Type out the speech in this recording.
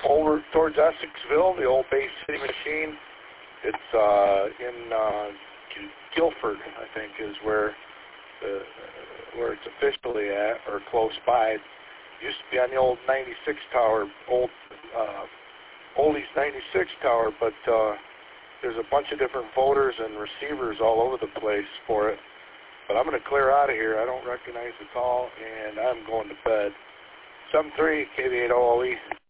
over towards Essexville, the old Bay City machine. It's in Guilford, I think, is where it's officially at, or close by. It used to be on the old 96 tower, Oldies 96 tower, but there's a bunch of different voters and receivers all over the place for it. But I'm going to clear out of here. I don't recognize the call, and I'm going to bed. 7-3, KV8OLE.